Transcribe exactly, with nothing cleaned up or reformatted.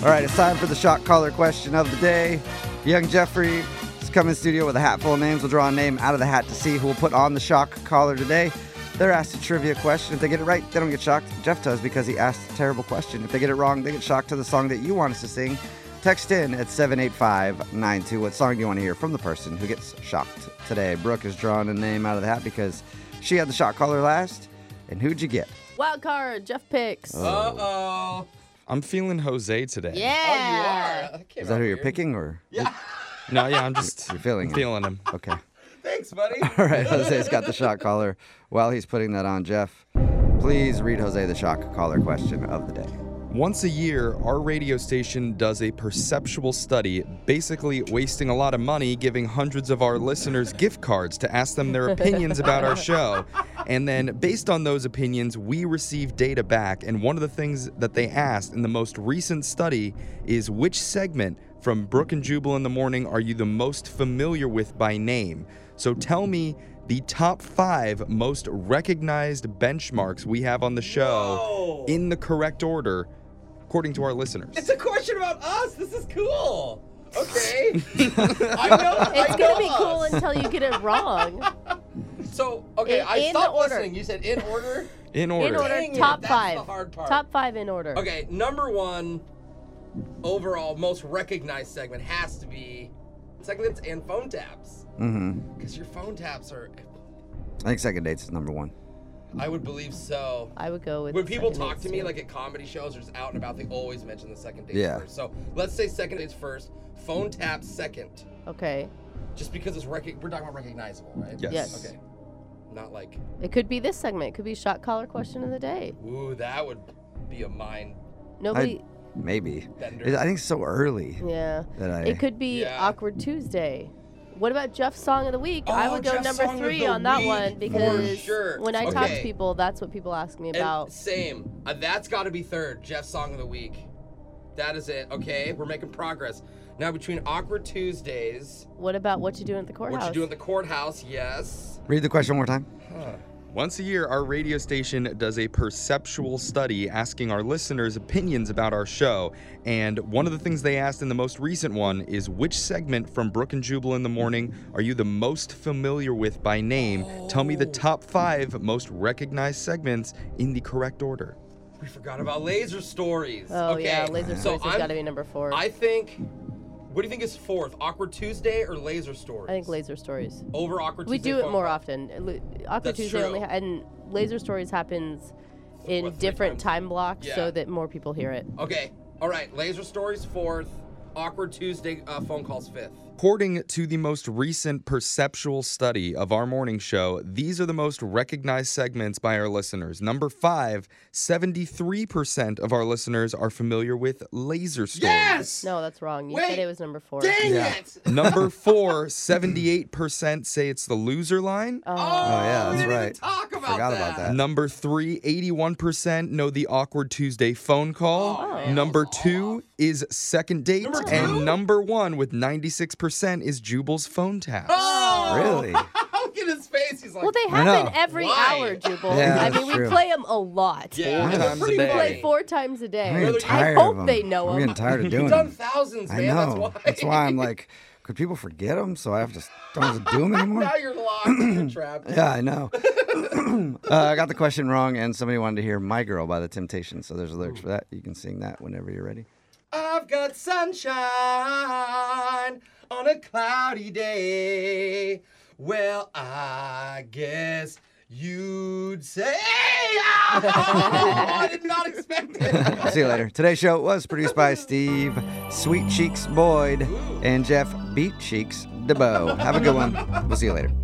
All right, it's time for the shock collar question of the day. Young Jeffrey is coming in studio with a hat full of names. We'll draw a name out of the hat to see who will put on the shock collar today. They're asked a trivia question. If they get it right, they don't get shocked. Jeff does because he asked a terrible question. If they get it wrong, they get shocked to the song that you want us to sing. Text in at seven eight five nine two. What song do you want to hear from the person who gets shocked today? Brooke is drawing a name out of the hat because she had the shock collar last. And who'd you get? Wild card, Jeff picks. Oh. Uh-oh. I'm feeling Jose today. Yeah. Oh, you are? That came Is that out who you're weird. picking or? Yeah. No, yeah, I'm just You're feeling him. feeling him. Okay. Thanks, buddy. All right, Jose's got the shock collar. While he's putting that on, Jeff, please read Jose the shock collar question of the day. Once a year, our radio station does a perceptual study, basically wasting a lot of money giving hundreds of our listeners gift cards to ask them their opinions about our show. And then, based on those opinions, we receive data back. And one of the things that they asked in the most recent study is which segment from Brooke and Jubal in the Morning are you the most familiar with by name? So tell me the top five most recognized benchmarks we have on the show Whoa. in the correct order, according to our listeners. It's a question about us. This is cool. Okay. I know. It's I going know to be us. cool until you get it wrong. So, okay, In- I in stopped order. listening. You said in order? In order. In order, Dang it, top that's five. the hard part. Top five in order. Okay, number one overall most recognized segment has to be segments and phone taps. Mm-hmm. Because your phone taps are, I think second dates is number one. I would believe so. I would go with When people second talk dates, to me, too. like at comedy shows or just out and about, they always mention the second dates Yeah. first. So let's say second dates first, phone taps second. Okay. Just because it's rec- we're talking about recognizable, right? Yes. Yes. Okay. Not like, It could be this segment. It could be shock collar question of the day. ooh, that would be a mind Nobody. Maybe. bender. I think it's so early yeah. that I... It could be Yeah. Awkward Tuesday. What about Jeff's song of the week? I Oh, would go Jeff's number song of three the on that week, one for because sure. when I talk to Okay. people, that's what people ask me And about. same. Uh, that's got to be third. Jeff's song of the week. That is it. Okay, we're making progress. Now between Awkward Tuesdays, What about what you doing at the courthouse? what you do at the courthouse, yes. Read the question one more time. Once a year, our radio station does a perceptual study asking our listeners' opinions about our show. And one of the things they asked in the most recent one is which segment from Brooke and Jubal in the Morning are you the most familiar with by name? Tell me the top five most recognized segments in the correct order. We forgot about Laser Stories. Oh okay. yeah, Laser so Stories has I'm- got to be number four. I think. What do you think is fourth? Awkward Tuesday or Laser Stories? I think Laser Stories. Over Awkward We Tuesday. do it phone more call. often. L- Awkward That's Tuesday true. only, ha- and Laser Stories happens in What, three different times? time blocks Yeah. so that more people hear it. Okay. All right. Laser Stories fourth. Awkward Tuesday uh, phone calls fifth. According to the most recent perceptual study of our morning show, these are the most recognized segments by our listeners. Number five, seventy-three percent of our listeners are familiar with Laser Stories. Yes. No, that's wrong. You Wait. said it was number four. Dang Yeah. it. Number four, seventy-eight percent say it's the loser line. Oh, Oh, yeah, we that's didn't even right. talk about Forgot that. about that. Number three, eighty-one percent know the Awkward Tuesday phone call. Oh, man, Number that was two off. is second date. Number two? And number one with ninety-six percent is Jubal's phone taps. Oh, Really? Look at his face. He's like, well, they I know. happen every Why? hour, Jubal. Yeah, I that's mean, we true. play them a lot. yeah, Four they're times a pretty day. We play funny. four times a day. I'm getting I tired hope of them. they know I'm 'em. getting tired of doing You've done them. thousands, man. I know. That's why. That's why I'm like, could people forget them so I have to don't have to do them anymore? Now you're locked. You're trapped. Yeah, I know. uh, I got the question wrong, and somebody wanted to hear "My Girl" by The Temptations, so there's lyrics for that. You can sing that whenever you're ready. I've got sunshine on a cloudy day. Well, I guess you'd say. Oh, I did not expect it. I'll see you later. Today's show was produced by Steve Sweet Cheeks Boyd and Jeff Beat Cheeks DeBow. Have a good one. We'll see you later.